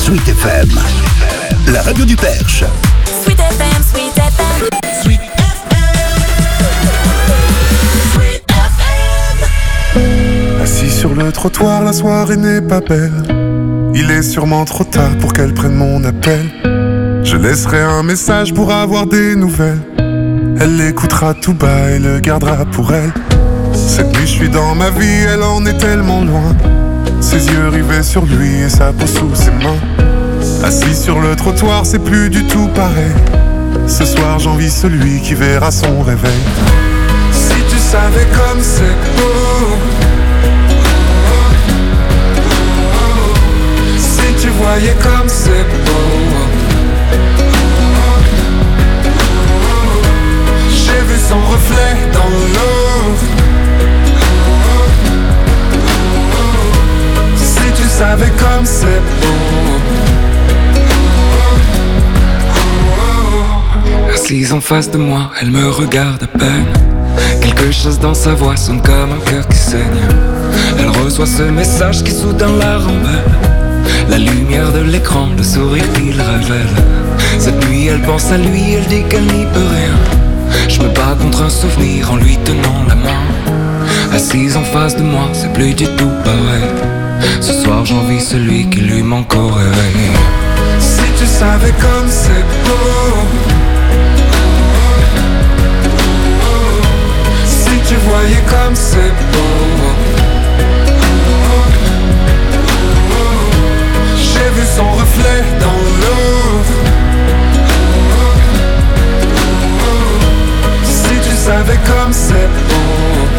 Sweet FM, la radio du Perche. Sweet FM, Sweet FM, Sweet FM. Assis sur le trottoir, la soirée n'est pas belle. Il est sûrement trop tard pour qu'elle prenne mon appel. Je laisserai un message pour avoir des nouvelles. Elle l'écoutera tout bas et le gardera pour elle. Cette nuit je suis dans ma vie, elle en est tellement loin. Ses yeux rivés sur lui et sa peau sous ses mains. Assis sur le trottoir, c'est plus du tout pareil. Ce soir j'envie celui qui verra son réveil. Si tu savais comme c'est beau, si tu voyais comme c'est beau. J'ai vu son reflet dans l'eau. Si tu savais comme c'est beau. Assise en face de moi, elle me regarde à peine. Quelque chose dans sa voix sonne comme un cœur qui saigne. Elle reçoit ce message qui soudain la rend belle. La lumière de l'écran, le sourire qu'il révèle. Cette nuit elle pense à lui, elle dit qu'elle n'y peut rien. Je me bats contre un souvenir en lui tenant la main. Assise en face de moi, c'est plus du tout pareil. Ce soir j'envie celui qui lui manque au réveil. Si tu savais comme c'est beau. Si tu voyais comme c'est beau. J'ai vu son reflet dans l'eau. Si tu savais comme c'est beau.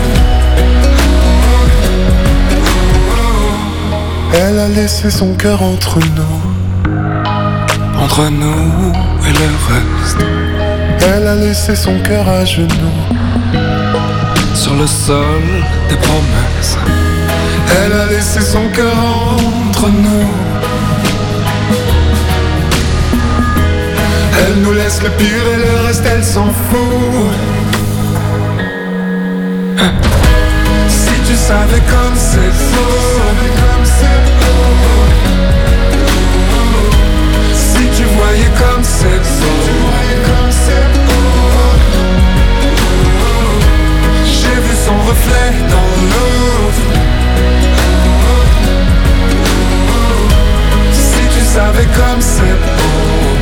Elle a laissé son cœur entre nous. Entre nous et le reste. Elle a laissé son cœur à genoux. Sur le sol des promesses. Elle a laissé son cœur entre nous. Elle nous laisse le pire et le reste elle s'en fout. Si tu savais comme c'est faux. Si tu voyais comme c'est beau. J'ai vu son reflet dans l'eau. Si tu savais comme c'est beau.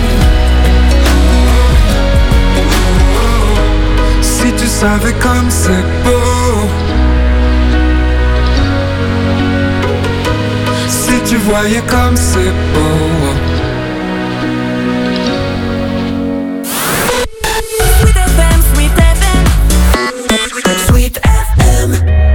Si tu savais comme c'est beau. Si tu voyais comme c'est beau. Sweet FM, Sweet FM, Sweet FM.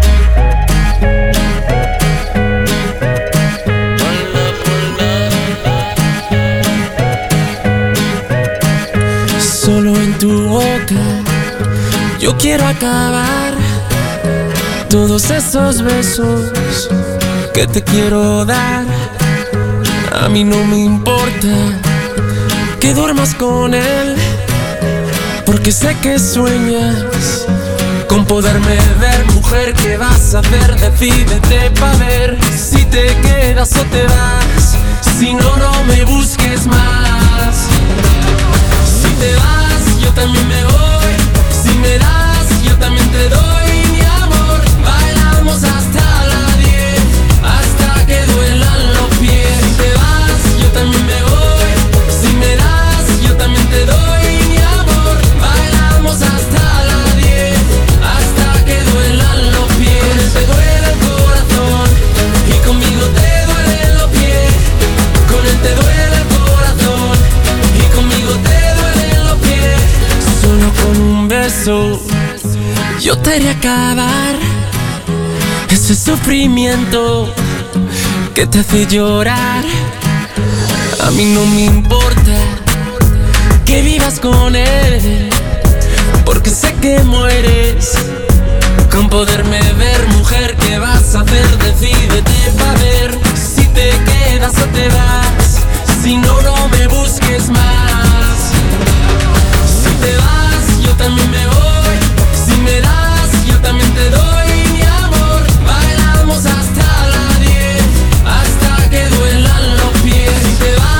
Solo en tu boca yo quiero acabar todos esos besos que te quiero dar. A mí no me importa que duermas con él, porque sé que sueñas con poderme ver. Mujer, ¿qué vas a hacer? Decídete pa' ver si te quedas o te vas. Si no, no me busques más. Si te vas, yo también me voy. Si me das, yo también te doy. Mi amor, bailamos hasta la 10, hasta que duelan los pies. Si te vas, yo también me voy. Si me das, yo también te doy. Mi amor, bailamos hasta la 10, hasta que duelan los pies. Con él te duele el corazón y conmigo te duelen los pies. Con él te duele el corazón y conmigo te duelen los pies. Solo con un beso yo te haré acabar ese sufrimiento que te hace llorar. A mí no me importa que vivas con él, porque sé que mueres con poderme ver. Mujer, ¿qué vas a hacer? Decídete pa' ver si te quedas o te vas. Si no, no me busques más. Si te vas, yo también me voy. Si me das, yo también te doy. Mi amor, bailamos hasta la 10, hasta que duelan los pies. Si te vas,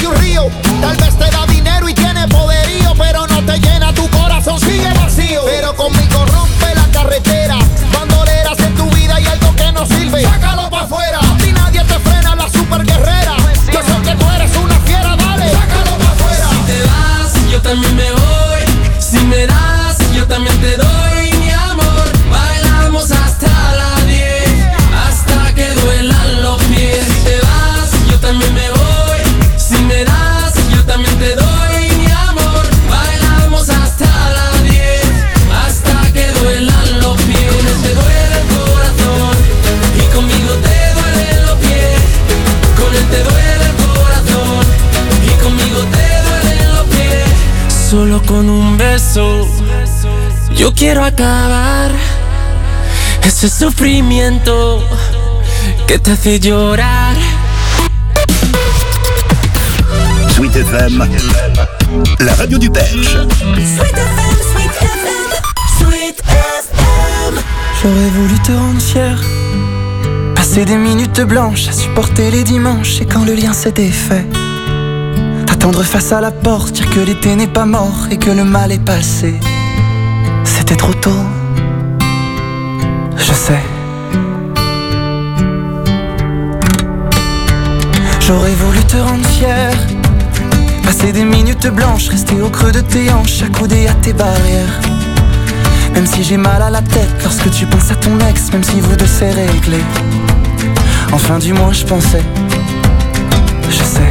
un río. Tal vez te da dinero y tiene poderío, pero no te llena, tu corazón sigue vacío. Pero conmigo rompe la carretera, bandoleras en tu vida y algo que no sirve, sácalo pa' afuera. Si nadie te frena, la super guerrera. Yo sé que tú eres una fiera, dale, sácalo pa' afuera. Si te vas, yo también me voy. Si me das, yo también te doy, mi amor. Bailamos hasta las 10, hasta que duelan los pies. Si te vas, yo también me voy. Si me das, yo también te doy, mi amor. Bailamos hasta las 10, hasta que duelan los pies. Con él te duele el corazón y conmigo te duelen los pies. Con él te duele el corazón y conmigo te duelen los pies. Solo con un beso yo quiero acabar ese sufrimiento que te hace llorar. Sweet FM, la radio du Perche. Sweet FM, Sweet FM, Sweet FM. J'aurais voulu te rendre fier, passer des minutes blanches à supporter les dimanches. Et quand le lien s'est défait, t'attendre face à la porte, dire que l'été n'est pas mort et que le mal est passé. C'était trop tôt, je sais. J'aurais voulu te rendre fier, passer des minutes blanches, rester au creux de tes hanches, accoudé à tes barrières. Même si j'ai mal à la tête lorsque tu penses à ton ex, même si vous deux c'est réglé. Enfin du moins je pensais, je sais.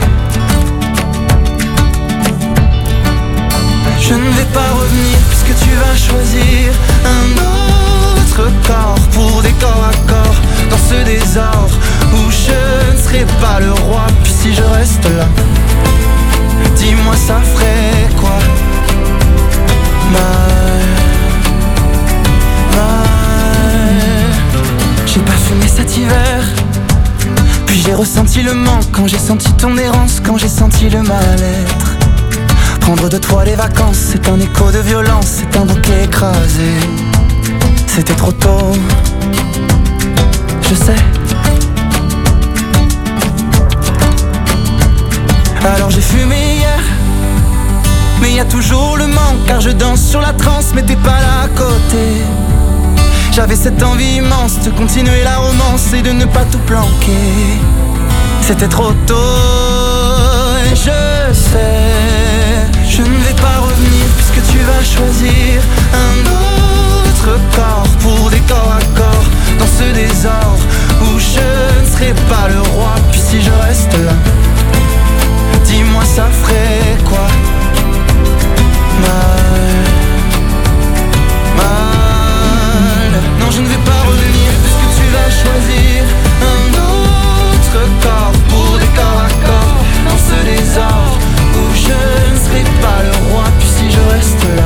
Je ne vais pas revenir puisque tu vas choisir un autre corps pour des corps à corps dans ce désordre où je ne serai pas le roi. Puis si je reste là, dis-moi ça ferait quoi? Mal. J'ai pas fumé cet hiver, puis j'ai ressenti le manque quand j'ai senti ton errance, quand j'ai senti le mal-être. Prendre de toi les vacances, c'est un écho de violence, c'est un bouquet écrasé. C'était trop tôt, je sais. Alors j'ai fumé hier, mais y a toujours le manque, car je danse sur la transe, mais t'es pas là à côté. J'avais cette envie immense de continuer la romance et de ne pas tout planquer. C'était trop tôt, et je sais. Je ne vais pas revenir puisque tu vas choisir un autre corps pour des corps à corps dans ce désordre où je ne serai pas le roi. Puis si je reste là, dis-moi ça ferait quoi? Mal. Non, je ne vais pas revenir puisque tu vas choisir un autre corps pour des corps à corps dans ce désordre où je ne serai pas le roi. Puis si je reste là,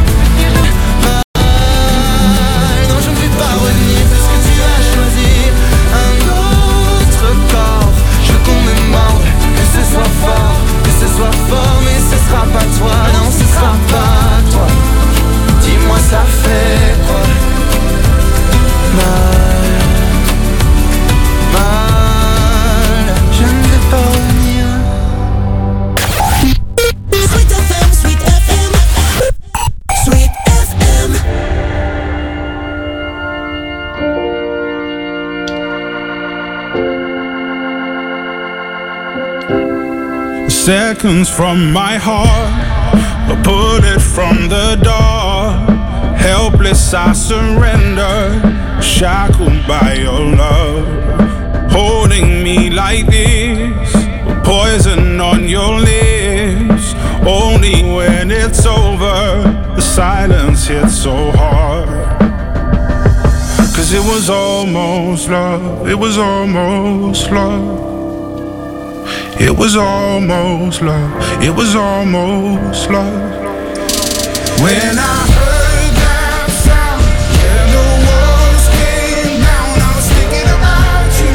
non, je ne vais pas revenir puisque tu vas choisir un autre corps. Je veux qu'on me morde, que ce soit fort, mais ce sera pas toi. Non, ce sera pas toi. Dis-moi ça fait quoi? Mal, je ne vais pas revenir. Sweet FM, Sweet FM, Sweet FM. Seconds from my heart, a bullet from the door. Helpless I surrender, shackled by your love. Holding me like this, poison on your lips. Only when it's over, the silence hits so hard. Cause it was almost love, it was almost love. It was almost love, it was almost love. When I heard that sound, when the walls came down, I was thinking about you,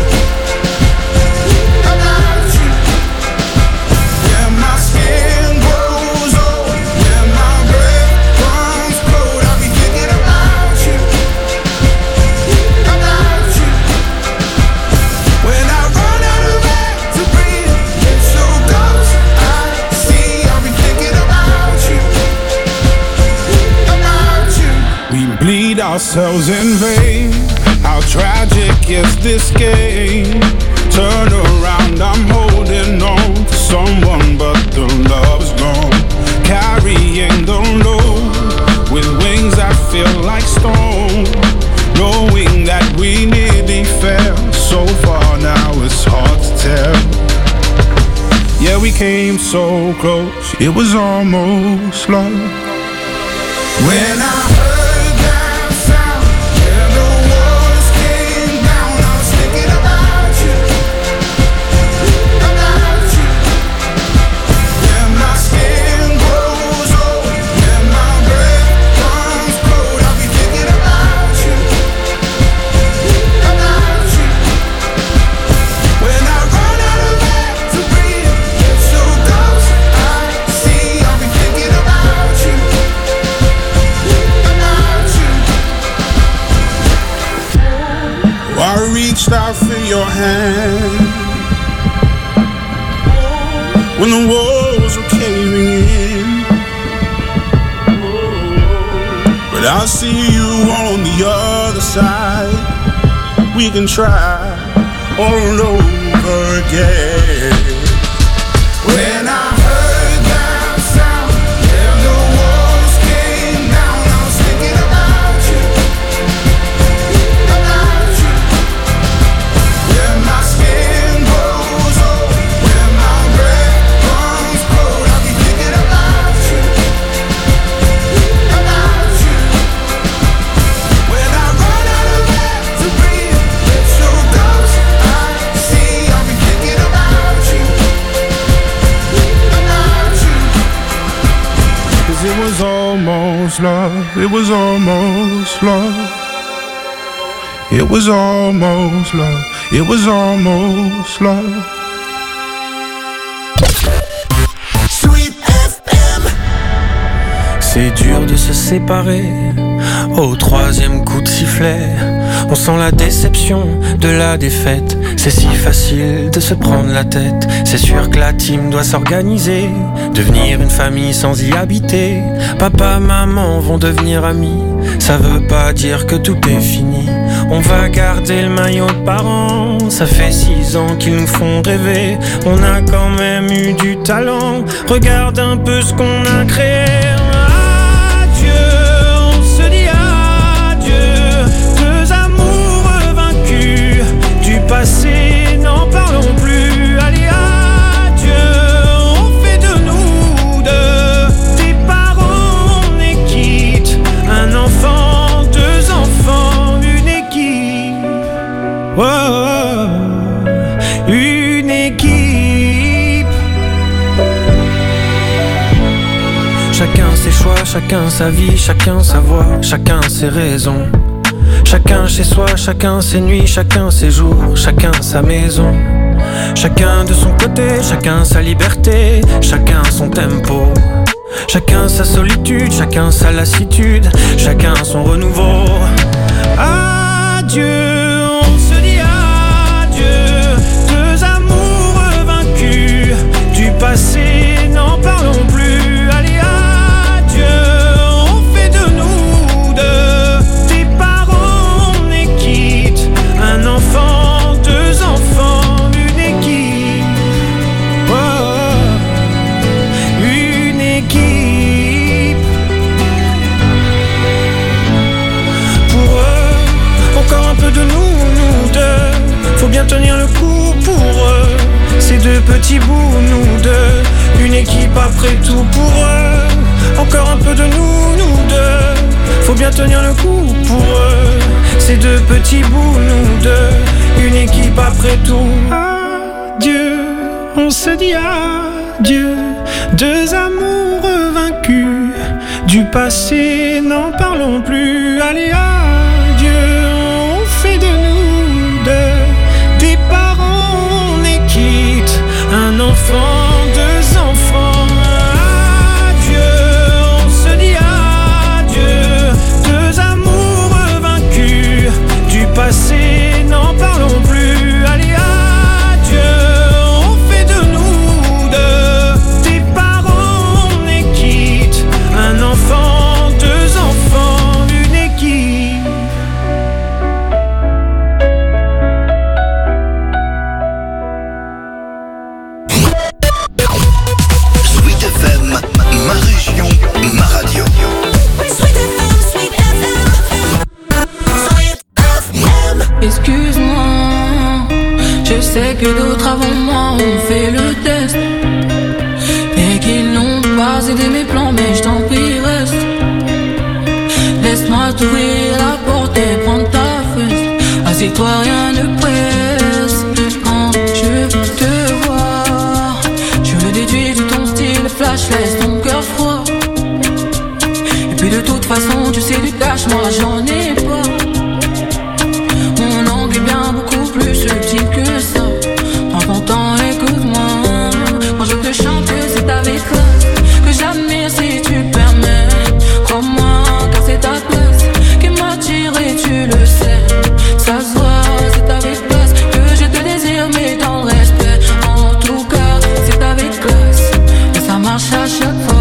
about you. When my skin grows old, when my breath comes cold, I'll be thinking about you, about you. When I run out of air to breathe, it's so close, I ourselves in vain. How tragic is this game? Turn around, I'm holding on to someone, but the love's gone. Carrying the load with wings that feel like stone. Knowing that we nearly fell so far, now it's hard to tell. Yeah, we came so close, it was almost love. When I heard that sound, yeah, the walls came down. I was thinking about you, about you. When my skin grows old, when my breath comes cold, I'll be thinking about you, about you. When I run out of air to breathe, get so close, I see, I'll be thinking about you. I reached out for your hand when the walls were caving in, but I see you on the other side. We can try all over again. When I heard that sound, yeah, the walls came down. I was thinking about you, about you. When my skin grows old, when my breath comes cold, I'll be thinking about you, about you. When I run out of air to breathe, get so close, I see, I'll be thinking about you, about you. 'Cause it was almost love, it was almost love. It was almost love, it was almost love. Sweet FM. C'est dur de se séparer. Au troisième coup de sifflet, on sent la déception de la défaite. C'est si facile de se prendre la tête. C'est sûr que la team doit s'organiser, devenir une famille sans y habiter. Papa, maman vont devenir amis. Ça veut pas dire que tout est fini. On va garder le maillot de parents. Ça fait 6 ans qu'ils nous font rêver. On a quand même eu du talent. Regarde un peu ce qu'on a créé. Passé, n'en parlons plus. Allez, adieu, on fait de nous deux des parents, on est quitte. Un enfant, 2 enfants, une équipe. Oh, oh, oh, une équipe. Chacun ses choix, chacun sa vie, chacun sa voix, chacun ses raisons. Chacun chez soi, chacun ses nuits, chacun ses jours, chacun sa maison. Chacun de son côté, chacun sa liberté, chacun son tempo. Chacun sa solitude, chacun sa lassitude, chacun son renouveau. Adieu, on se dit adieu. 2 amours vaincus du passé, n'en parlons plus. Allez, adieu, on fait de nous deux des parents, on est quitte. Un enfant, 2 enfants, une équipe. Oh, une équipe. Pour eux, encore un peu de nous deux. Faut bien tenir le coup pour eux. Ces 2 petits bouts, nous deux. Une équipe après tout pour eux. Encore un peu de nous deux. Faut bien tenir le coup pour eux. Ces 2 petits bouts, nous deux. Une équipe après tout. Adieu, on se dit adieu. 2 amours vaincus du passé, n'en parlons plus. Allez, adieu, on fait de nous deux des parents, on est quitte. Un enfant, 2 enfants. Adieu, on se dit adieu. 2 amours vaincus du passé, n'en parlons plus. Allez, adieu, on fait de nous deux des parents, on est quitte. Un enfant, 2 enfants, une équipe. d'autres avant moi ont fait le test et qu'ils n'ont pas aidé mes plans, mais je t'en prie reste. Laisse-moi t'ouvrir la porte et prendre ta fesse. Assieds-toi, rien ne presse. Quand je te vois, je le déduis de ton style flash, laisse ton cœur froid. Et puis de toute façon, tu sais du cash, moi j'en ai pas. Mon angle est bien beaucoup plus subtil que ça. Prends ton temps, écoute-moi. Quand je te chante, c'est avec classe que j'admire si tu permets. Crois-moi, car c'est ta place qui m'attire et tu le sais. Ça se voit, c'est avec classe que je te désire, mais dans le respect. En tout cas, c'est avec classe et ça marche à chaque fois.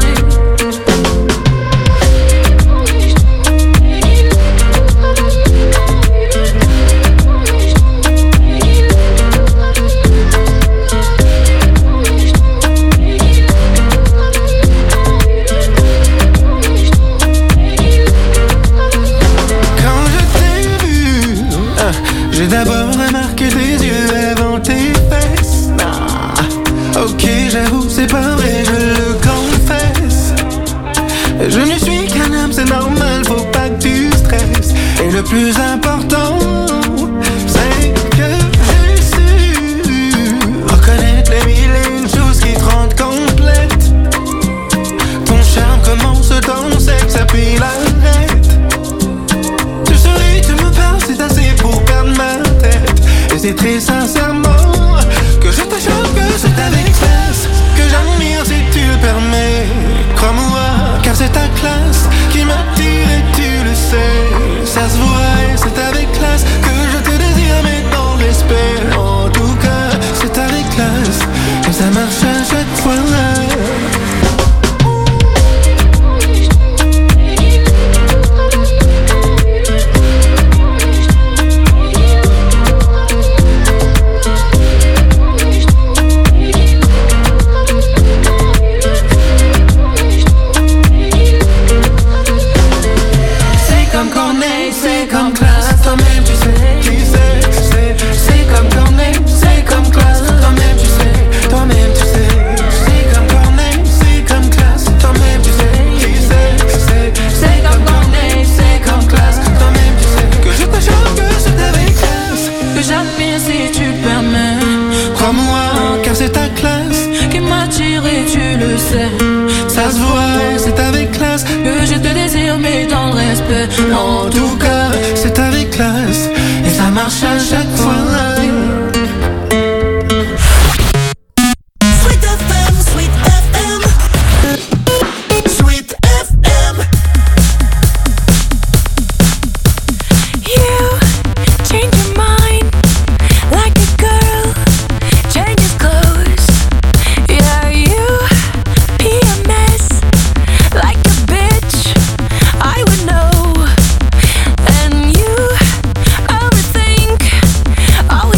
J'ai d'abord remarqué tes yeux avant tes fesses. Ok, j'avoue, c'est pas vrai, je le confesse. Je ne suis qu'un homme, c'est normal, faut pas que tu stresses. Et le plus important, c'est que j'ai su reconnaître les mille et une choses qui te rendent complète. Ton charme commence dans sexe, puis l'arrête. Tu souris, tu me parles, c'est assez pour perdre ma tête. Et c'est très sincèrement que je te choque, que c'est avec classe que j'admire si tu le permets. Crois-moi, car c'est ta classe qui m'attire et tu le sais. Ça se voit et c'est avec classe que je te désire, mais dans le respect. En tout cas, c'est avec classe et ça marche à chaque fois. C'est comme classe, toi-même tu sais qui c'est comme Corneille, c'est comme classe, toi-même tu sais, toi-même tu sais. C'est comme Corneille, c'est comme classe, toi-même tu sais qui c'est comme Corneille, c'est comme classe, toi-même tu sais. Que je te choque, que c'est avec classe que j'admire si tu permets. Crois-moi, car c'est ta classe qui m'attire et tu le sais. Ça se voit, c'est avec classe que je te désire, mais dans le respect. En tout cas, c'est avec classe et ça marche à chaque fois. Sweet FM, Sweet FM, Sweet FM. You change your mind like a girl changes clothes. Yeah, you PMS like a bitch, I would know. And you overthink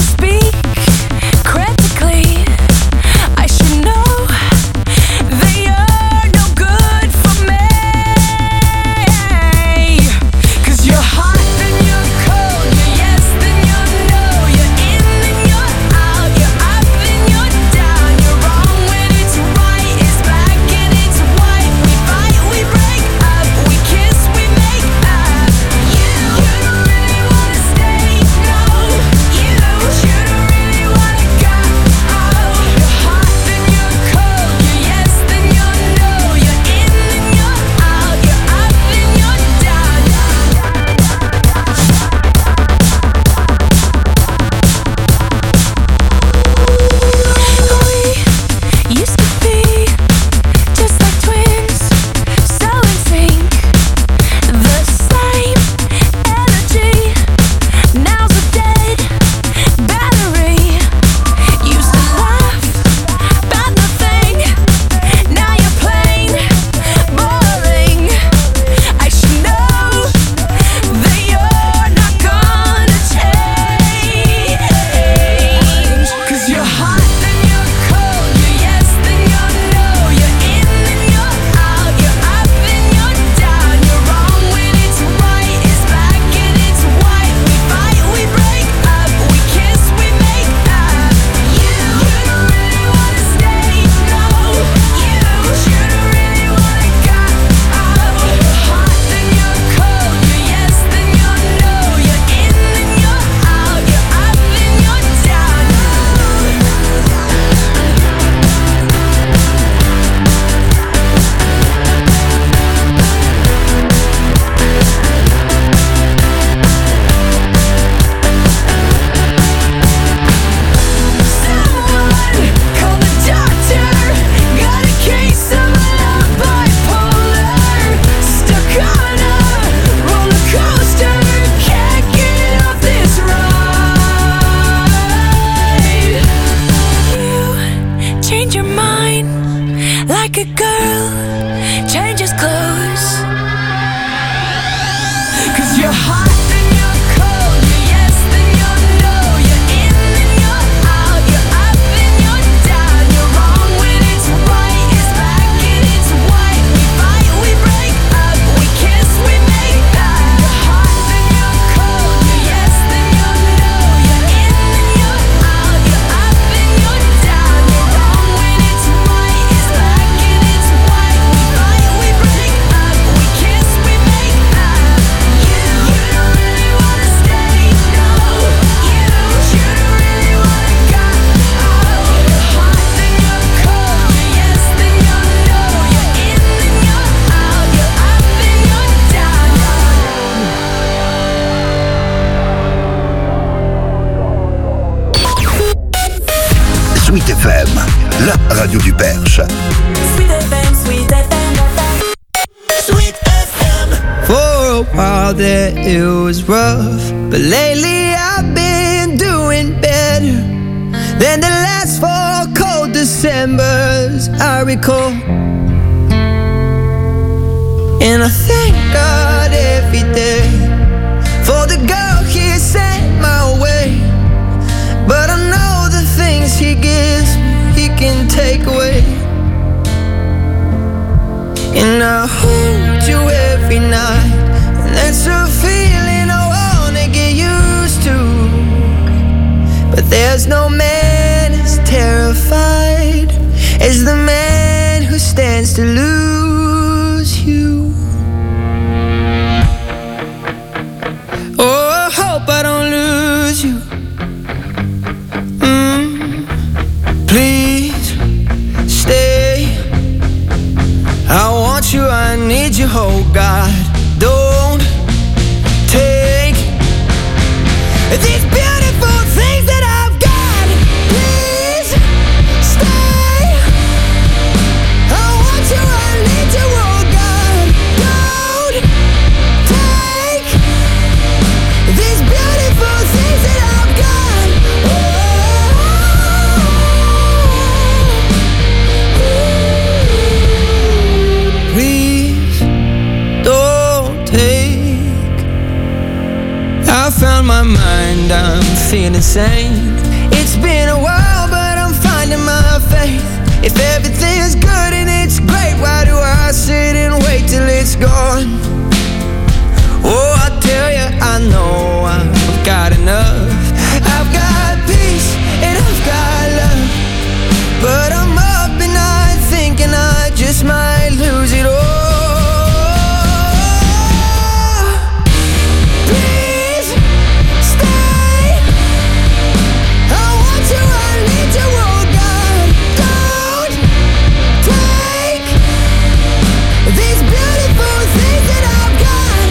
girl changes clothes. 'Cause you're hot, then you're cold, you're yes, then you're no, you're in, then you're out, you're up, then you're down, you're wrong when it's right, it's black and it's white, we fight, we break up, we kiss, we make up. You're hot, then you're cold, you're yes, then you're no, you're in, then you're out, you're up, then you're down, you're wrong when it's right, it's black and it's white, we fight, we break up, we kiss, we make up. You don't really wanna stay, no. You don't really wanna go. You're hot, then you're cold, you're yes, then you're no, you're in, then you're out, you're up, then you're down. Sweet FM, la radio du Perche. Sweet FM, Sweet FM. Sweet FM. For a while there it was rough, but lately I've been doing better than the last 4 cold Decembers I recall. And I thank God every day for the girl He sent my way. But I know the things He gives me, He can take away. And I hold you every night, and that's a feeling I wanna get used to. But there's no man as terrified as the man who stands to lose you. Oh, I hope I don't lose you. Please stay. I want you, I need you, oh God. Don't take these beautiful things that I've got. Please stay. I want you, I need you, oh God. Don't take these beautiful things that I've got. Please don't take. I found my mind, I'm feeling sane. It's been a while, but I'm finding my faith. If everything's good and it's great, why do I sit and wait till it's gone? Oh, I tell you, I know I've got enough. I've got peace and I've got love, but I'm up and I'm thinking I just might lose it all. Please stay. I want you, I need you, oh God. Don't take these beautiful things that I've got.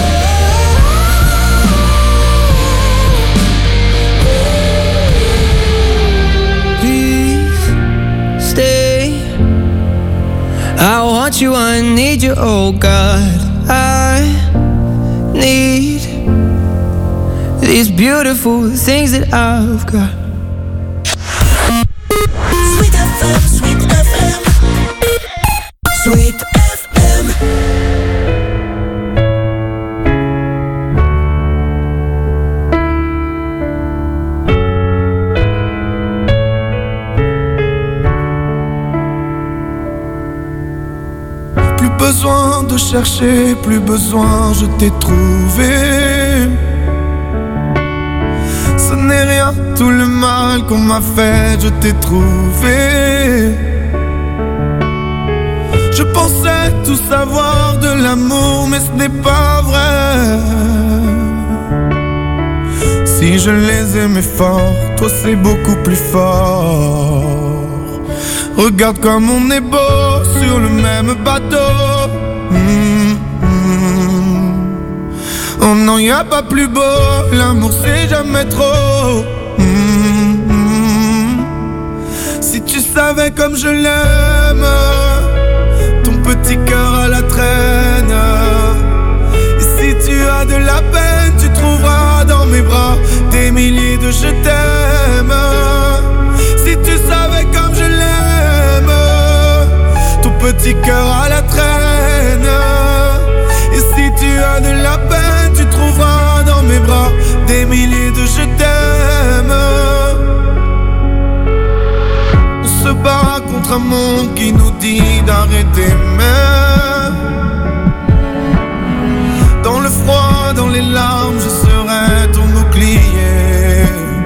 Please stay. I want you, I need you, oh God. I need these beautiful things that I've got. Sweet FM, Sweet FM. Sweet FM. Plus besoin de chercher, plus besoin, je t'ai trouvé. Ce n'est rien, tout le mal qu'on m'a fait, je t'ai trouvé. Je pensais tout savoir de l'amour, mais ce n'est pas vrai. Si je les aimais fort, toi c'est beaucoup plus fort. Regarde comme on est beau sur le même bateau. Oh non, y a pas plus beau, l'amour c'est jamais trop. Si tu savais comme je l'aime, ton petit cœur à la traîne. Et si tu as de la peine, tu trouveras dans mes bras des milliers de je t'aime. Si tu savais comme je l'aime, ton petit petit cœur à la traîne. Et si tu as de la peine, tu trouveras dans mes bras des milliers de je t'aime. On se bat contre un monde qui nous dit d'arrêter, mais dans le froid, dans les larmes, je serai ton bouclier.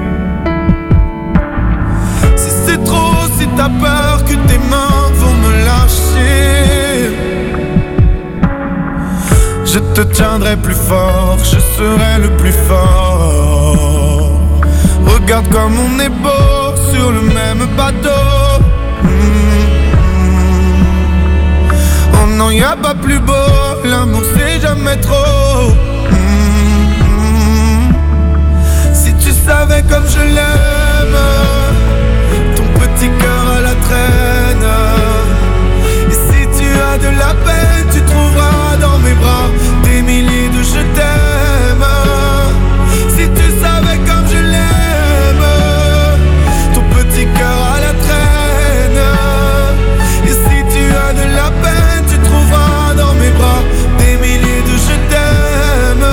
Si c'est trop, si t'as peur que tes mains vont me lâcher, je te tiendrai plus fort, je serai le plus fort. Regarde comme on est beau sur le même bateau. Oh non, y'a pas plus beau, l'amour c'est jamais trop. Si tu savais comme je l'aime, ton petit cœur à la traîne. Et si tu as de la peine, tu trouveras dans mes bras des milliers de je t'aime. Si tu savais comme je l'aime, ton petit cœur à la traîne. Et si tu as de la peine, tu trouveras dans mes bras des milliers de je t'aime.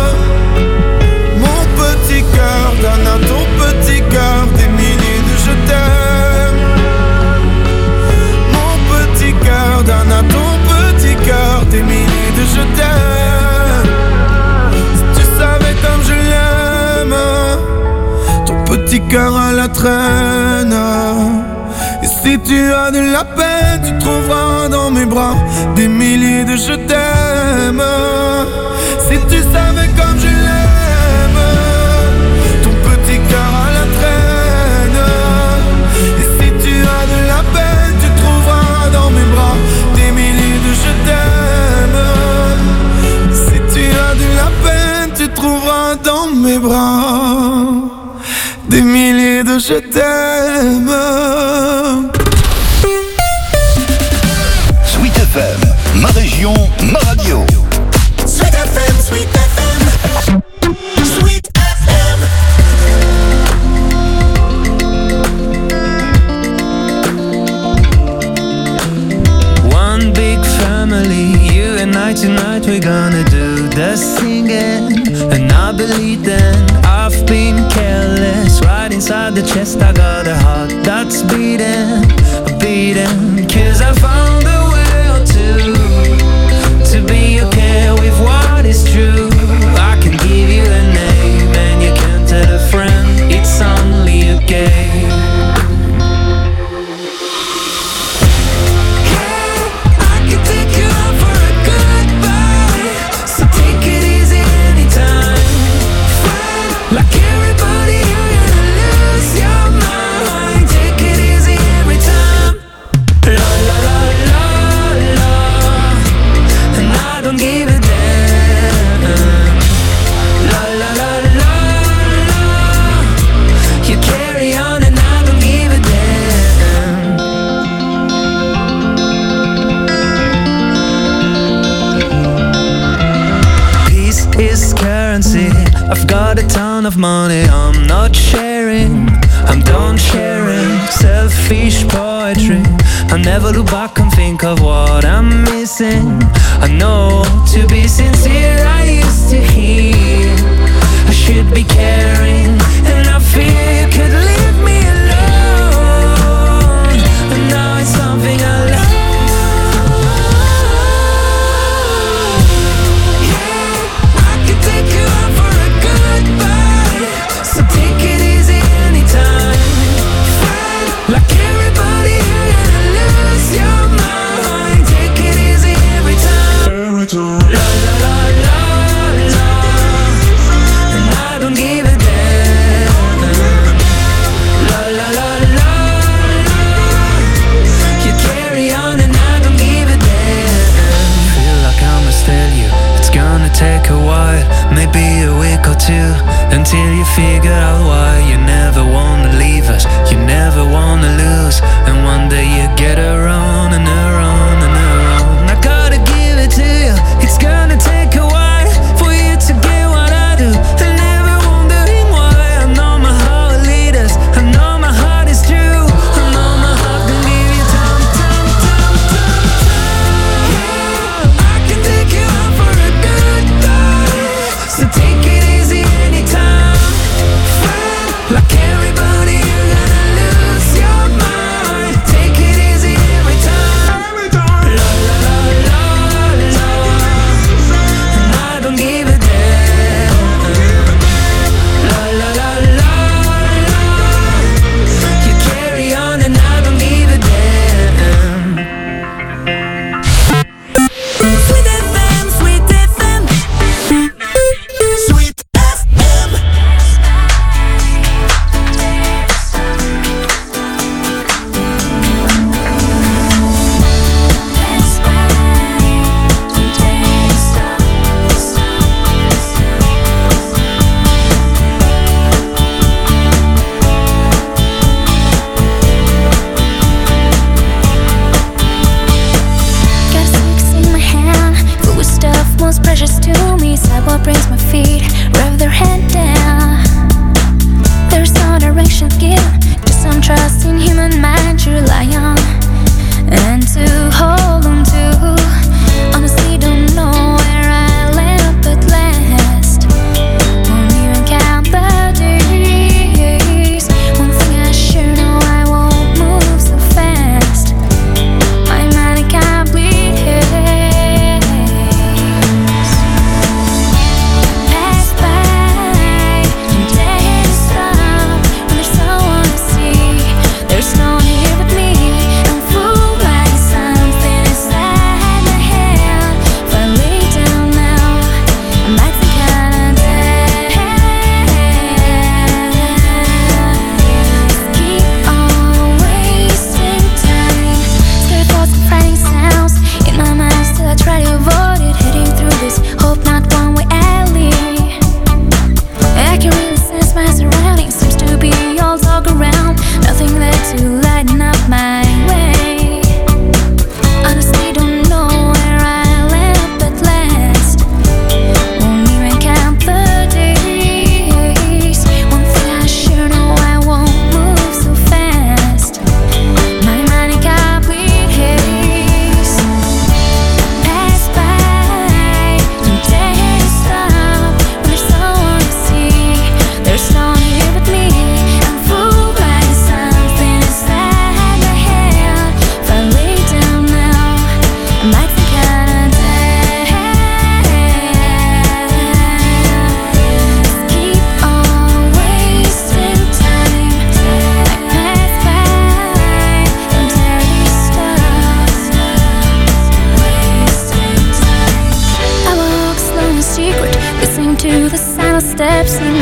Mon petit cœur donne à ton petit cœur des milliers de je t'aime. Mon petit cœur donne à ton petit cœur des milliers de je t'aime. Si tu savais comme je l'aime, ton petit cœur à la traîne. Et si tu as de la peine, tu trouveras dans mes bras des milliers de je t'aime. Si tu savais comme je l'aime, ton petit cœur à la traîne. Et si tu as de la peine, tu trouveras dans mes bras des milliers de je t'aime. Si tu as de la peine, tu trouveras dans mes bras des milliers de je t'aime. Sweet FM, ma région, ma radio. Sweet FM, Sweet FM, Sweet FM. One big family, you and I tonight, we're gonna do the singing. And I believe then I've been careless. Right inside the chest I got a heart that's beating, beating. Cause I found a way to be okay with what is true. I can give you a name and you can tell a friend it's only a game. I've got a ton of money, I'm not sharing, I'm done sharing. Selfish poetry, I never look back and think of what I'm missing. I know, to be sincere, I used to hear I should be caring, and I fear you could leave me alone. And now it's something I love. Take a while, maybe a week or two, until you figure out why you never wanna leave us, you never wanna lose, and one day you get around and around and around. I gotta give it to you, it's gonna take a while for you to get what I do, and never wondering why. I know my heart leads us, I know my heart is true, I know my heart can give you time.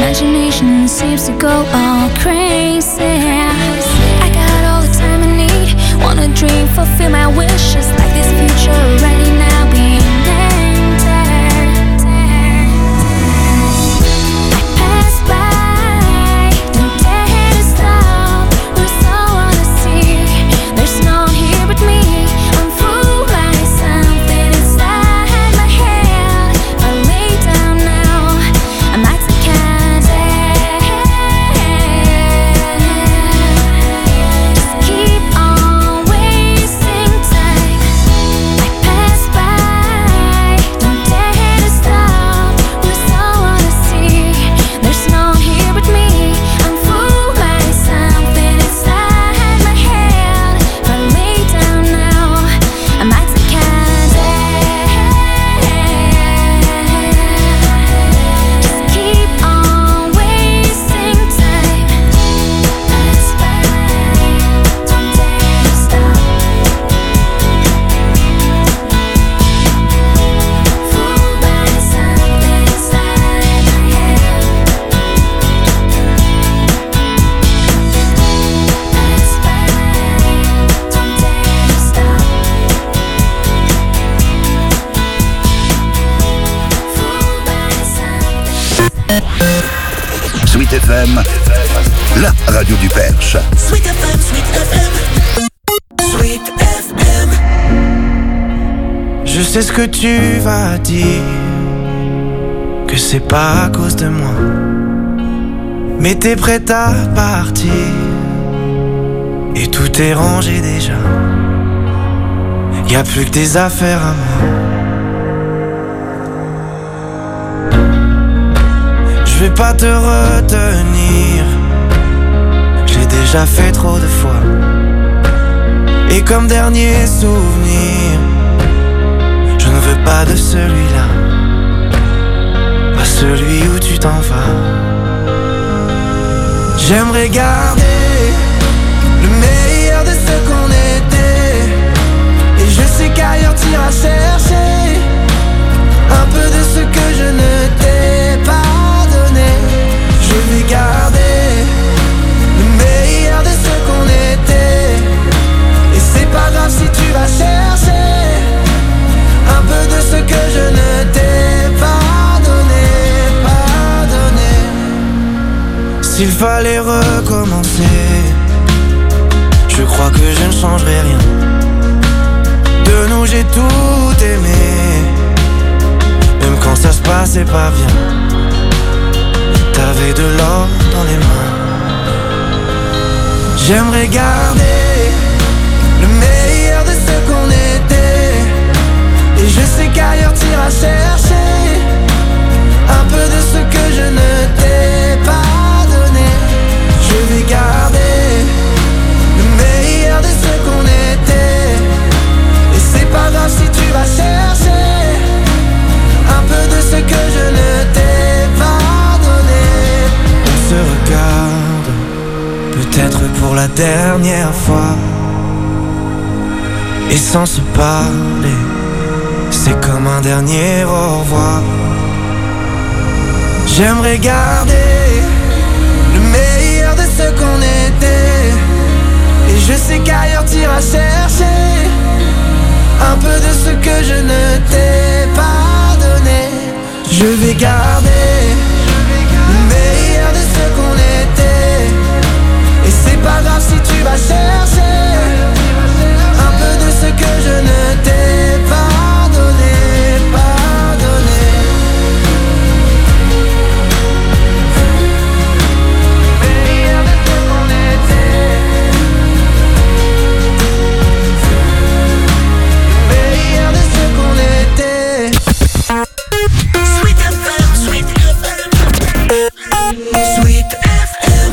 imagination seems to go all crazy. I got all the time I need. Wanna dream, fulfill my wishes. Like this future already now being entered. I pass by, don't dare to stop. We're so on the sea. There's no one here but me. I'm fooled by something inside my head. I lay down now, I might take candy. Just keep on wasting time. I pass by, don't dare to stop. We're so on the sea. There's no one here but me. I'm fooled by something inside my head. If I lay down now, I might take candy. Just keep on wasting time. Pass by, don't dare to stop. Fooled by something inside my head. Pass by, don't dare to stop. Fooled by something. Sweet FM, la radio du Perche. Sweet FM, Sweet FM. Sweet FM. Je sais ce que tu vas dire, que c'est pas à cause de moi, mais t'es prête à partir, et tout est rangé déjà. Y'a plus que des affaires à moi. Je vais pas te retenir, j'ai déjà fait trop de fois. Et comme dernier souvenir, je ne veux pas de celui-là, pas celui où tu t'en vas. J'aimerais garder le meilleur de ce qu'on était, et je sais qu'ailleurs t'iras chercher un peu de ce que je ne t'ai pas donné. Je vais garder le meilleur de ce qu'on était, et c'est pas grave si tu vas chercher un peu de ce que je ne t'ai pas donné, pas donné. S'il fallait recommencer, je crois que je ne changerai rien. De nous j'ai tout aimé, même quand ça se passait pas bien. T'avais de l'or dans les mains. J'aimerais garder le meilleur de ce qu'on était, et je sais qu'ailleurs t'iras chercher un peu de ce que je ne t'ai pas donné. Je vais garder le meilleur de ce qu'on était, et c'est pas grave si tu vas chercher un peu de ce que je ne t'ai pas donné. On se regarde, peut-être pour la dernière fois, et sans se parler, c'est comme un dernier au revoir. J'aimerais garder le meilleur de ce qu'on était, et je sais qu'ailleurs t'iras chercher un peu de ce que je ne t'ai pas donné. Je vais garder le meilleur de ce qu'on était, et c'est pas grave si tu vas chercher un peu de ce que je ne t'ai pas donné, pas donné. Meilleur de ce qu'on était, meilleur de ce qu'on était. Sweet FM, Sweet FM. Sweet FM.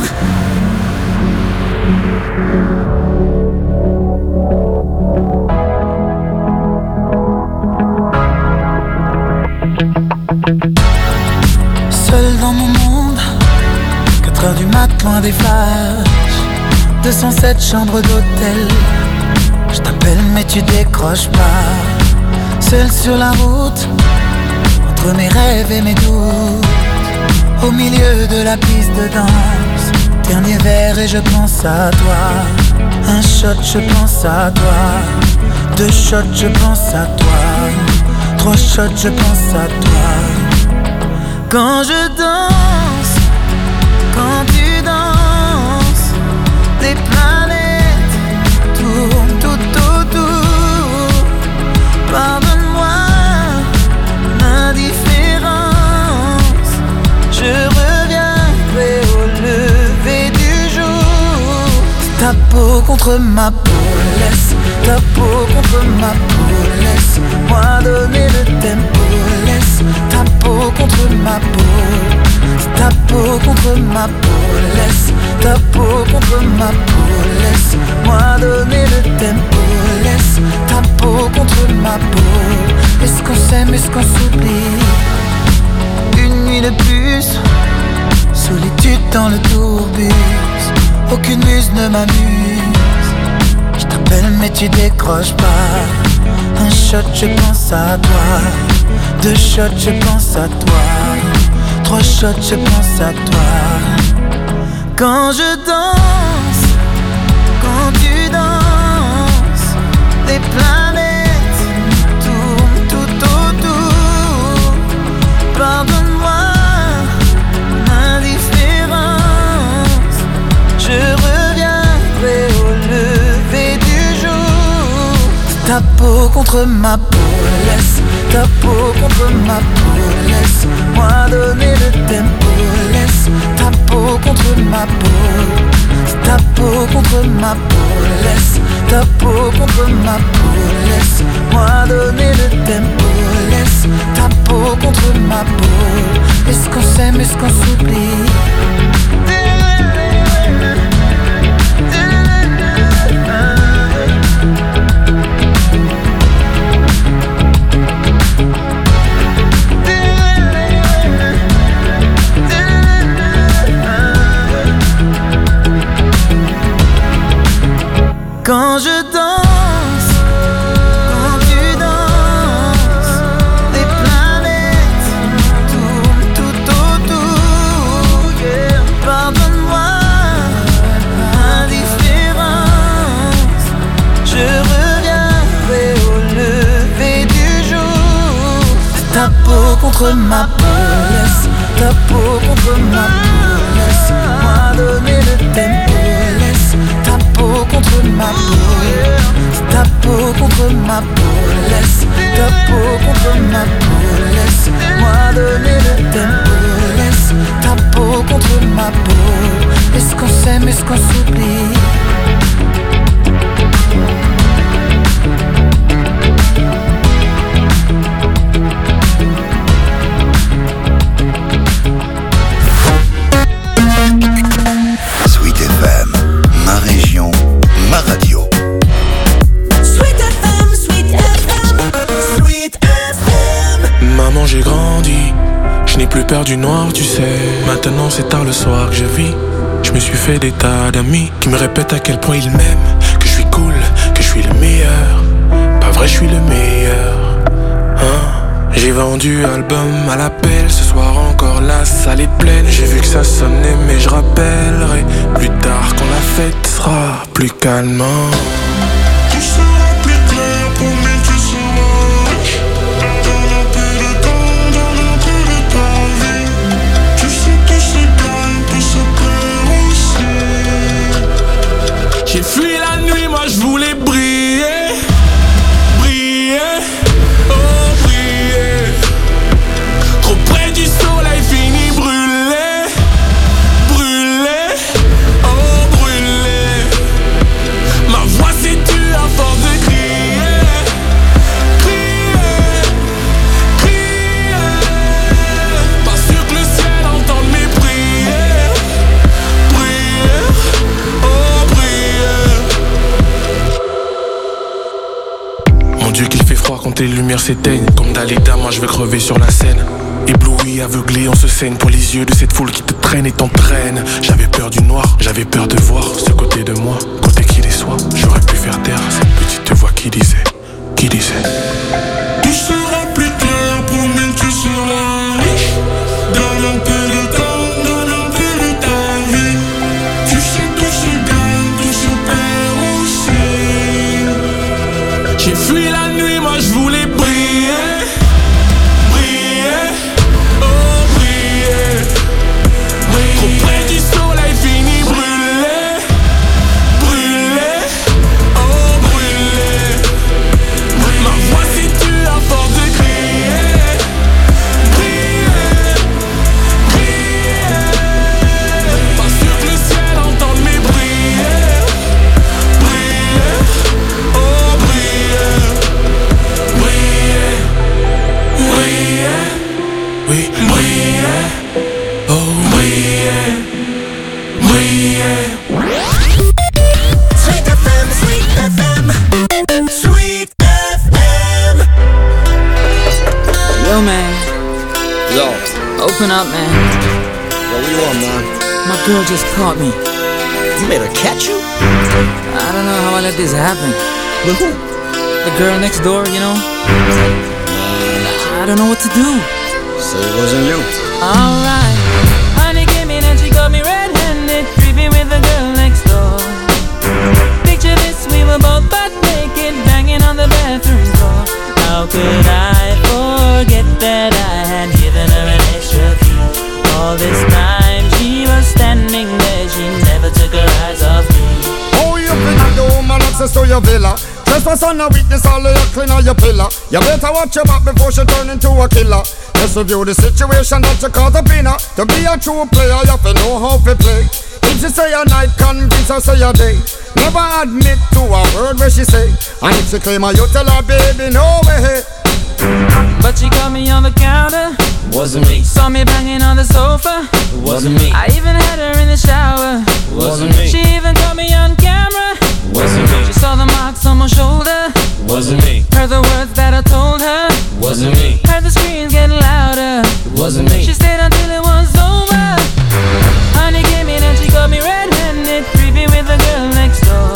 Seul dans mon monde, 4h du mat, loin des flashs, 207 chambres d'hôtel. Je t'appelle mais tu décroches pas. Seul sur la route, entre mes rêves et mes doutes, au milieu de la piste de danse. Dernier verre et je pense à toi. Un shot, je pense à toi. 2 shots, je pense à toi. 3 shots, je pense à toi. Quand je danse, quand tu danses, des planètes tournent tout autour. Pardonne-moi l'indifférence, je reviendrai au lever du jour. Ta peau contre ma peau, laisse ta peau contre ma peau, laisse-moi donner le tempo, laisse ta peau contre ma peau, ta peau contre ma peau, laisse ta peau contre ma peau, laisse-moi donner le tempo, laisse ta peau contre ma peau. Est-ce qu'on s'aime, est-ce qu'on s'oublie? Une nuit de plus, solitude dans le tourbus, aucune muse ne m'amuse. Je t'appelle mais tu décroches pas. Un shot, je pense à toi. 2 shots, je pense à toi. 3 shots, je pense à toi. Quand je danse, quand tu danses, les planètes tournent tout autour. Pardonne-moi l'indifférence, je reviendrai au lever du jour. Ta peau contre ma peau, laisse ta peau contre ma peau, laisse-moi donner le tempo, laisse ta peau contre ma peau, ta peau contre ma peau, laisse ta peau contre ma peau, laisse-moi donner le tempo, laisse ta peau contre ma peau. Est-ce qu'on s'aime, est-ce qu'on s'oublie? Quand je danse, quand tu danses, les planètes tournent tout autour. Yeah. Pardonne-moi l'indifférence, je reviendrai au lever du jour. Ta peau contre ma peau, laisse ta peau contre ma peau, laisse-moi donner le tempo, laisse ta peau contre ma peau, ta peau contre ma peau, laisse ta peau contre ma peau, laisse-moi donner le tempo, laisse ta peau contre ma peau. Est-ce qu'on s'aime, est-ce qu'on s'oublie? Sweet FM, ma région, ma radio. Sweet FM, Sweet FM, Sweet FM. Maman, j'ai grandi, je n'ai plus peur du noir, tu sais. Maintenant c'est tard le soir que je vis. Je me suis fait des tas d'amis qui me répètent à quel point ils m'aiment, que je suis cool, que je suis le meilleur. Pas vrai, je suis le meilleur, hein? J'ai vendu album à l'appel, ce soir encore la salle est pleine. J'ai vu que ça sonnait mais je rappellerai plus tard quand la fête sera plus calmant. Tu seras plus clair pour mais tu seras riche. Donne un peu de temps, donne un peu de ta vie. Tu sais que c'est bien, tout se perd aussi. J'ai fui la nuit, moi je voulais briller, briller, oh briller. Trop près du soleil, fini brûlé, brûlé, oh brûlé. Ma voix s'est tue à force de crier, crier, crier. Pas sûr que le ciel entende mes prières, prières, oh prières. Mon Dieu qu'il fait froid quand les lumières s'éteignent. Comme Dalida, moi je vais crever sur la scène. Ébloui, aveuglé, on se saigne pour les yeux de cette foule qui te traîne et t'entraîne. J'avais peur du noir, j'avais peur de voir ce côté de moi, côté qui déçoit. J'aurais pu faire taire cette petite voix qui disait, qui disait. Tu seras plus clair pour mais tu seras riche. Donne un peu de temps. Open up, man. Yo, what you want, man? My girl just caught me. You made her catch you? I don't know how I let this happen. With who? The girl next door, you know? I don't know what to do. So it wasn't you. Alright, honey came in and she got me red-handed, creeping with the girl next door. Picture this, we were both butt naked, banging on the bathroom floor. How could I forget that I had given her an extra key? All this time she was standing there, she never took her eyes off me. Oh, you been the woman access to your villa. Trespass on a weakness, all of your clean on your pillar. You better watch your back before she turn into a killer. Just review the situation that you caught up in her. To be a true player, you have to know how to play. If she say a night, convince her say a day. Never admit to a word where she say. And if she claim her, you tell her, baby, no way. But she caught me on the counter. Wasn't me. Saw me banging on the sofa. Wasn't me. I even had her in the shower. Wasn't me. She even caught me on camera. Wasn't me. She saw the marks on my shoulder. Wasn't me. Heard the words that I told her. Wasn't me. Heard the screams getting louder. Wasn't me. She stayed until it was over. Honey came in and she got me red-handed, creepy with the girl next door.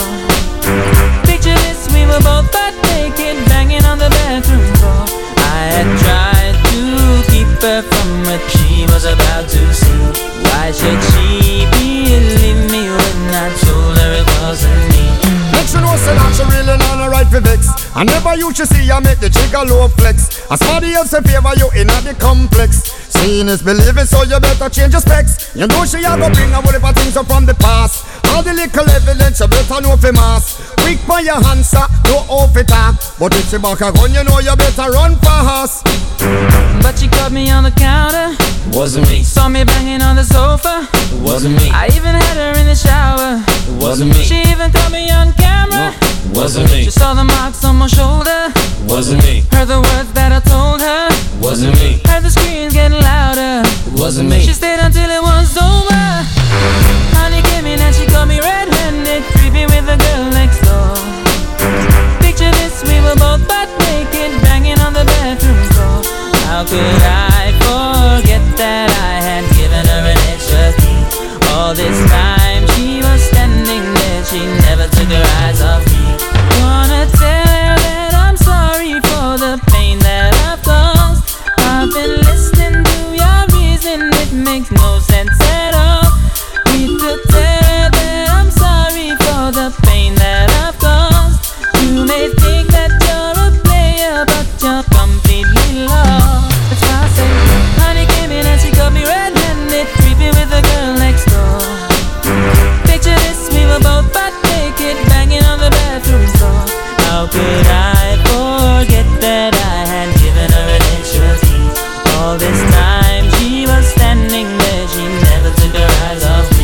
Picture this, we were both butt naked, banging on the bathroom floor. I had tried to keep her from what she was about to see. Why should she believe me when I told her it wasn't me? Make sure no say that she really not right for vex. I never used to see her make the trigger low flex. As somebody else in favor you in the complex. Seeing is believing, so you better change your specs. You know she a go bring a whole heap of things up from the past. All the little evidence you better know for mass. Quick by your answer, no off it up. But if she back a gun, you know you better run fast. But she caught me on the counter. Wasn't me. Saw me banging on the sofa. Wasn't me. I even had her in the shower. Wasn't me. She even caught me on camera. Wasn't me. She saw the marks on my shoulder. Wasn't me. Heard the words that I told her. Wasn't me. Heard the screams getting louder. Wasn't me. She stayed until it was over. Honey came in and she got me red-handed, creepy with the girl next door. Picture this, we were both butt naked, banging on the bathroom floor. How could I forget that I had given her an extra key? All this time she was standing there, she never took her eyes off me. Wanna tell her that I'm sorry for the pain that I've caused. I've been listening to your reason, it makes no sense at all. Need to tell her that I'm sorry for the pain that I've caused. You may think that you're a player, but you're completely lost. That's why I say, honey came in and she got me red-handed, creepy with the girl next door. Picture this, we were both butt naked, banging on the bathroom floor. How could I forget that I had given her an extra key? All this time she was standing there, she never took her eyes off me.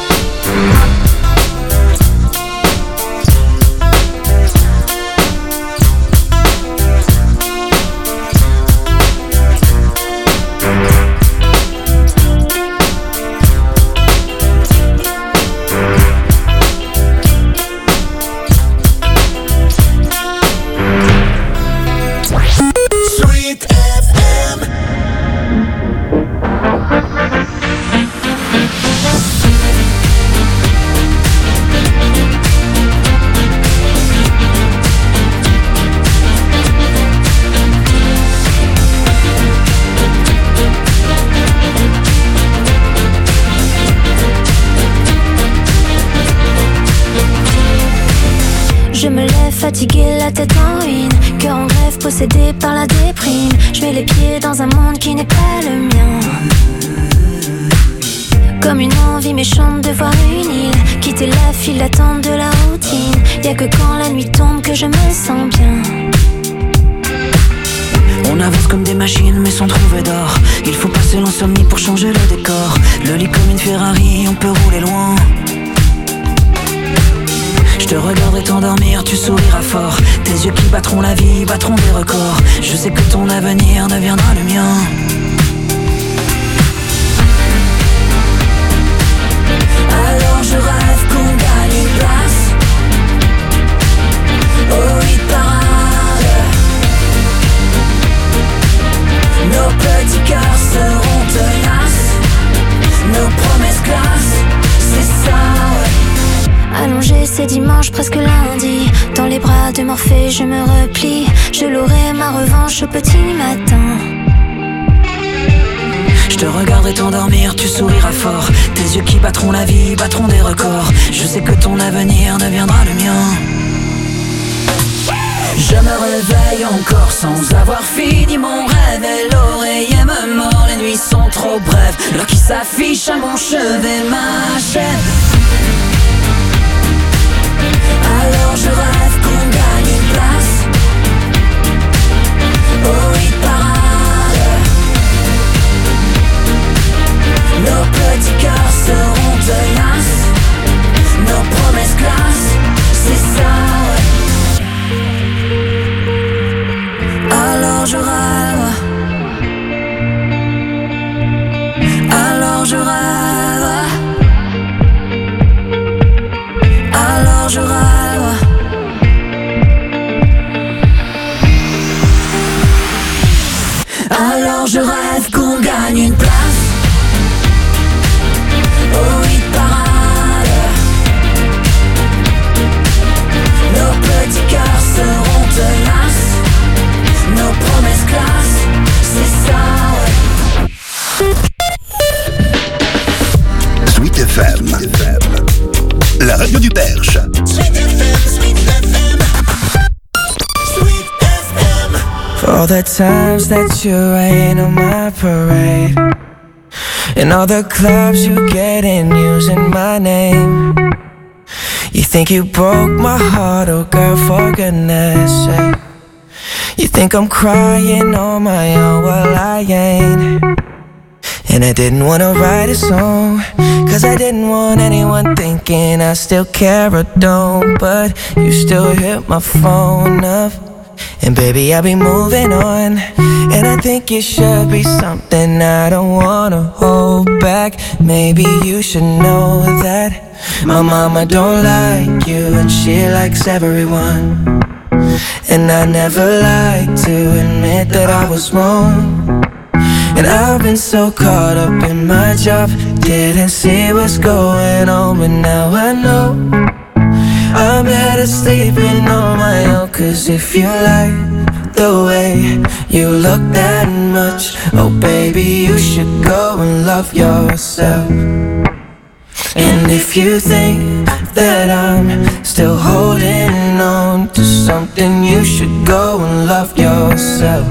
Sweet FM. Je me lève fatiguée, la tête en ruine, cœur en grève, possédé par la déprime. Je mets les pieds dans un monde qui n'est pas le mien. Comme une envie méchante de voir une île, quitter la file d'attente de la routine. Y'a que quand la nuit tombe que je me sens bien. On avance comme des machines mais sans trouver d'or. Il faut passer l'insomnie pour changer le décor. Le lit comme une Ferrari, on peut rouler loin. Je te regarderai t'endormir, tu souriras fort. Tes yeux qui battront la vie, battront des records. Je sais que ton avenir deviendra le mien. Alors je rêve qu'on gagne une place au hit parade. Nos petits cœurs seront tenaces. dimanche, presque lundi. Dans les bras de Morphée, je me replie. Je l'aurai ma revanche au petit matin. Je te regarderai t'endormir, tu souriras fort. Tes yeux qui battront la vie, battront des records. Je sais que ton avenir deviendra le mien. Je me réveille encore sans avoir fini mon rêve. Et l'oreiller me mord, les nuits sont trop brèves. L'heure qui s'affiche à mon chevet m'achève. Alors je rêve qu'on gagne une place au hit parade. Nos petits cœurs seront tenaces, nos promesses classe, c'est ça. Alors je rêve, alors je rêve, alors je rêve. Alors je rêve qu'on gagne une place au hit parade. Nos petits cœurs seront tenaces, nos promesses classe, c'est ça, ouais. Sweet FM, la radio du Perche. Sweet FM, Sweet FM, Sweet FM. For all the times that you rain on my parade, and all the clubs you get in using my name. You think you broke my heart, oh girl, for goodness sake. You think I'm crying on my own, well I ain't. And I didn't wanna write a song, cause I didn't want anyone thinking I still care or don't. But you still hit my phone up, and baby I'll be moving on. And I think it should be something I don't wanna hold back. Maybe you should know that my mama don't like you, and she likes everyone. And I never like to admit that I was wrong. And I've been so caught up in my job, didn't see what's going on. But now I know I'm better sleeping on my own. Cause if you like the way you look that much, oh baby, you should go and love yourself. And if you think that I'm still holding on to something, you should go and love yourself.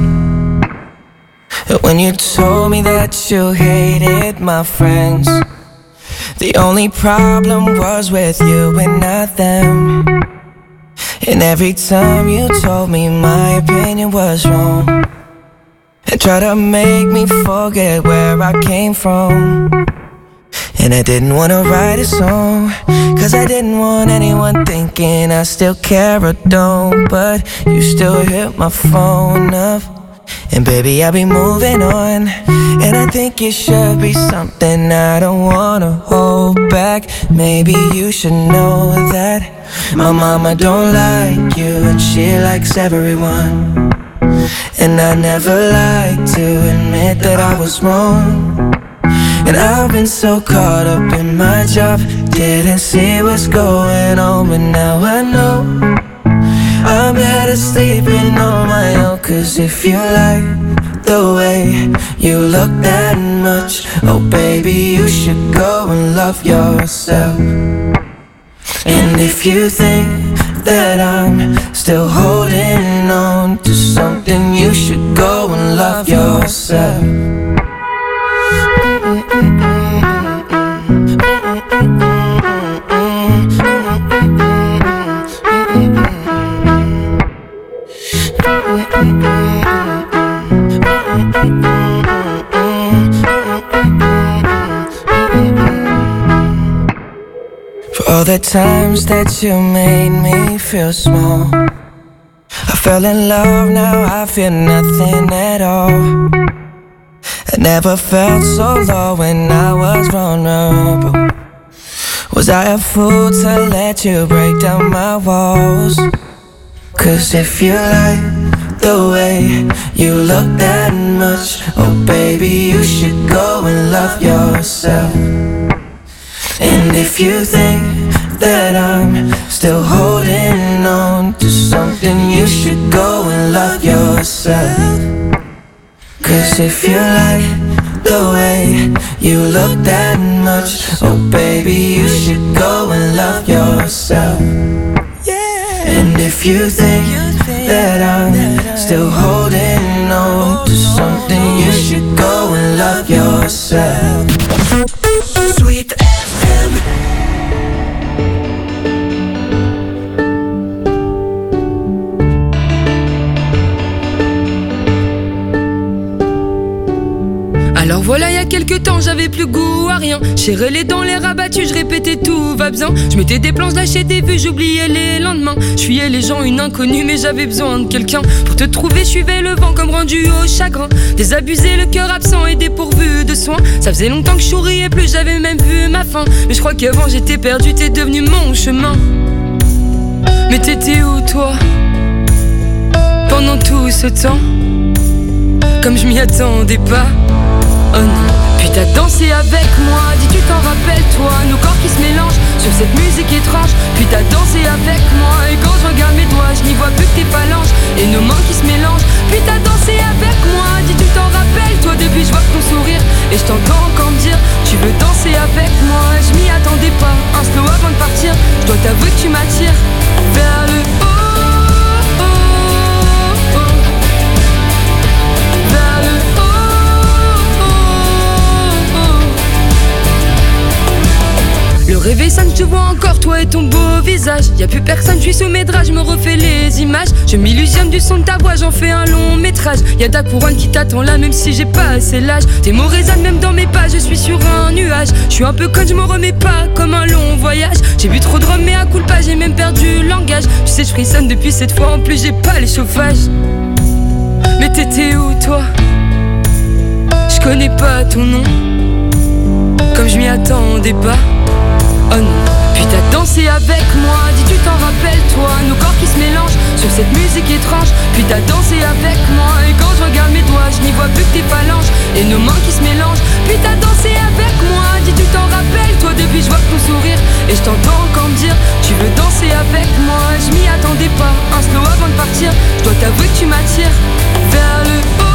When you told me that you hated my friends, the only problem was with you and not them. And every time you told me my opinion was wrong, and tried to make me forget where I came from. And I didn't wanna write a song, cause I didn't want anyone thinking I still care or don't. But you still hit my phone up, and baby I'll be moving on. And I think it should be something I don't wanna hold back. Maybe you should know that my mama don't like you, and she likes everyone. And I never like to admit that I was wrong. And I've been so caught up in my job, didn't see what's going on. But now I know I'm better sleeping on my own. Cause if you like the way you look that much, oh baby, you should go and love yourself. And if you think that I'm still holding on to something, you should go and love yourself. For all the times that you made me feel small, I fell in love, now I feel nothing at all. I never felt so low when I was vulnerable. Was I a fool to let you break down my walls? Cause if you like the way you look that much, oh baby, you should go and love yourself. And if you think that I'm still holding on to something, you should go and love yourself. Cause if you like the way you look that much, oh baby, you should go and love yourself. And if you think that I'm still holding on to something, you should go and love yourself. Sweet FM. Alors voilà, y a quelques temps, j'avais plus goût à rien. Serrais les dents, les rabattus, je répétais tout va bien. Je mettais des plans, lâchais des vues, j'oubliais les lendemains. Je fuyais les gens, une inconnue, mais j'avais besoin de quelqu'un. Pour te trouver, je suivais le vent comme rendu au chagrin. Désabusé, le cœur absent et dépourvu de soins. Ça faisait longtemps que je souriais plus, j'avais même vu ma fin. Mais je crois qu'avant j'étais perdu, t'es devenu mon chemin. Mais t'étais où toi, pendant tout ce temps? Comme je m'y attendais pas. Oh non. Puis t'as dansé avec moi, dis tu t'en rappelles toi, nos corps qui se mélangent sur cette musique étrange. Puis t'as dansé avec moi, et quand je regarde mes doigts, je n'y vois plus que tes phalanges et nos mains qui se mélangent. Puis t'as dansé avec moi, dis tu t'en rappelles toi, depuis je vois ton sourire et je t'entends encore me dire tu veux danser avec moi. Je m'y attendais pas, un slow avant de partir, je dois t'avouer que tu m'attires vers le haut. Le réveil sonne, je te vois encore, toi et ton beau visage. Y'a plus personne, je suis sous mes draps, je me refais les images. Je m'illusionne du son de ta voix, j'en fais un long métrage. Y'a ta couronne qui t'attend là, même si j'ai pas assez l'âge. Tes mots résonnent même dans mes pas, je suis sur un nuage. Je suis un peu conne, je me remets pas comme un long voyage. J'ai bu trop de rhum, mais à coup pas, j'ai même perdu le langage. Tu sais, je frissonne depuis cette fois, en plus j'ai pas les chauffages. Mais t'étais où toi? Je connais pas ton nom, comme je m'y attendais pas. Oh non. Puis t'as dansé avec moi, dis tu t'en rappelles toi, nos corps qui se mélangent sur cette musique étrange. Puis t'as dansé avec moi, et quand je regarde mes doigts, je n'y vois plus que tes phalanges et nos mains qui se mélangent. Puis t'as dansé avec moi, dis tu t'en rappelles toi, depuis je vois ton sourire et je t'entends encore me dire tu veux danser avec moi. Je m'y attendais pas, un slow avant de partir, je dois t'avouer que tu m'attires vers le haut.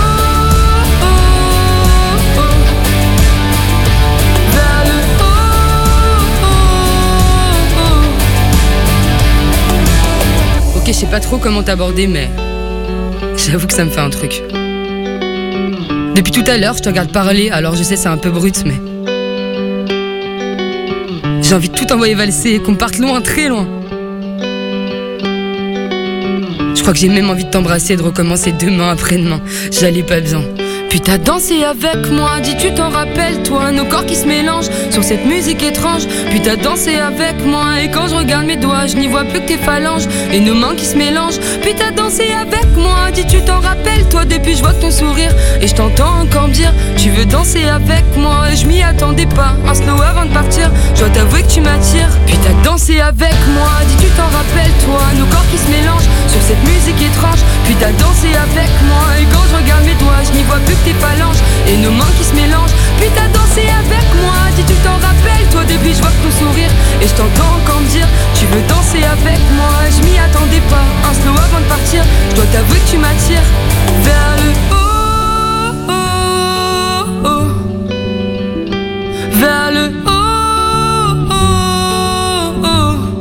Ok, je sais pas trop comment t'aborder, mais j'avoue que ça me fait un truc. Depuis tout à l'heure, je te regarde parler, alors je sais c'est un peu brut, mais j'ai envie de tout envoyer valser, qu'on parte loin, très loin. Je crois que j'ai même envie de t'embrasser et de recommencer demain après-demain. J'allais pas bien. Puis t'as dansé avec moi, dis tu t'en rappelles toi, nos corps qui se mélangent sur cette musique étrange. Puis t'as dansé avec moi, et quand je regarde mes doigts, je n'y vois plus que tes phalanges et nos mains qui se mélangent. Puis t'as dansé avec moi, dis tu t'en rappelles toi, depuis je vois ton sourire et je t'entends encore me dire tu veux danser avec moi. Et je m'y attendais pas, un slow avant de partir, je dois t'avouer que tu m'attires. Puis t'as dansé avec moi, dis tu t'en rappelles toi, nos corps qui se mélangent sur cette musique étrange. Puis t'as dansé avec moi, et quand je regarde mes doigts, je n'y vois plus que tes phalanges et nos mains qui se mélangent. Puis t'as dansé avec moi, dis tu t'en rappelles toi, depuis je vois ton sourire et je t'entends encore me dire tu veux danser avec